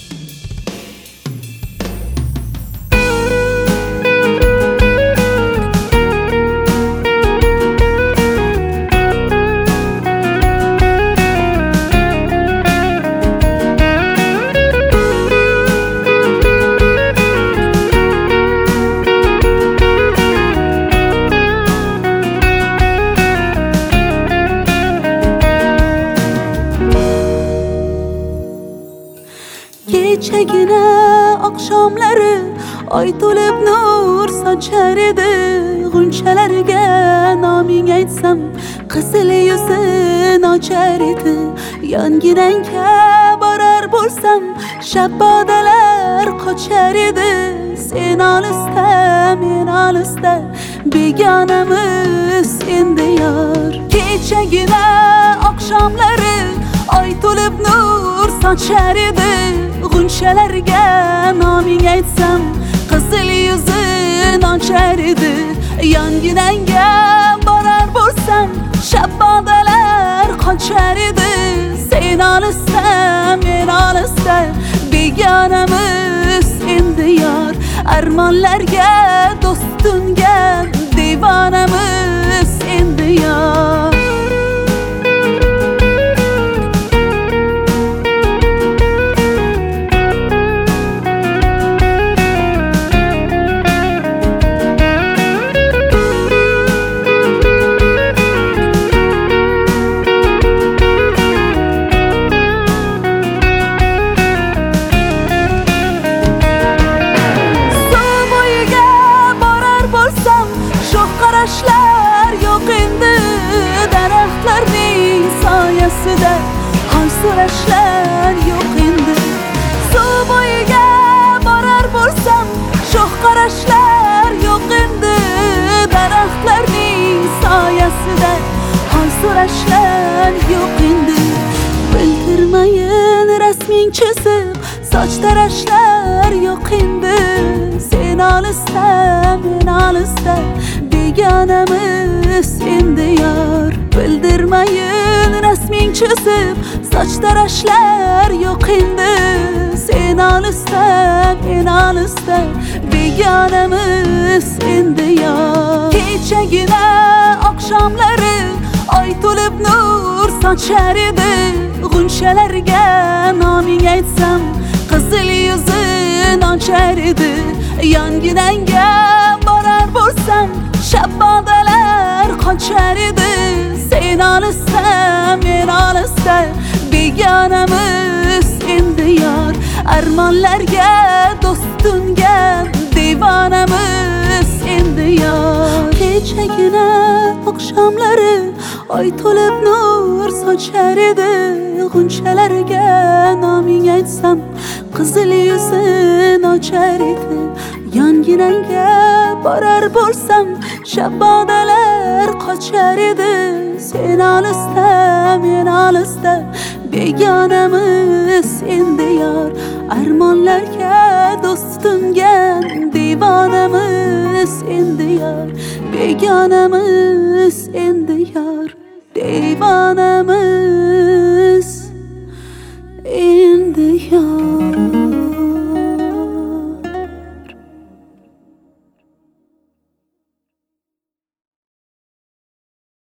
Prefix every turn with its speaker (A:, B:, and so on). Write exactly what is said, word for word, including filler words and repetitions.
A: Kechagina oqshomlari oy to'lib nur sochar edi. G'unchalarga noming aytsam qizil yuzin ochar edi. Yonginangga borar bo'lsam shabbodalar qochar edi. Sen olisda men olisda begonamiz endi yor. Kechagina oqshomlari oy to'lib nur sochar edi. G'unchalarga noming aytsam qizil yuzin ochar edi. Yonginangga borar bo'lsam shabbodalar qochar edi. Sen olisda men olisda begonamiz endi yor. Armonlarga do'st tungan devonamiz endi yor. Qarashlar yo'q endi daraxtlarning soyasida. Hol so'rashlar yo'q endi. Suv bo'yiga borar bo'lsam sho'x qarashlar yo'q endi daraxtlarning soyasida. Hol so'rashlar yo'q endi. Bildirmayin rasming chizib soch tarashlar yo'q endi. Sen olisda men olisda begonamiz endi yor. Bildirmayin rasming chizib soch tarashlar yo'q endi. Sen olisda men olisda begonamiz endi yor. Kechagina oqshomlari oy to'lib nur sochar edi. G'unchalarga noming aytsam qizil yuzin ochar edi. Yonginangga borar bo'lsam shabbodalar qochar edi. Sen olisda men olisda begonamiz endi yor. Armonlarga do'st tungan devonamiz endi yor. Kechagina oqshomlari oy to'lib nur sochar edi. G'unchalarga noming aytsam qizil yuzin ochar edi. Yonginangga borar bo'lsam shabbodalar qochar edi. Sen olisda men olisda begonamiz endi yor. Armonlarga do'st tungan devonamiz endi yor. Begonamiz endi yor. Devonamiz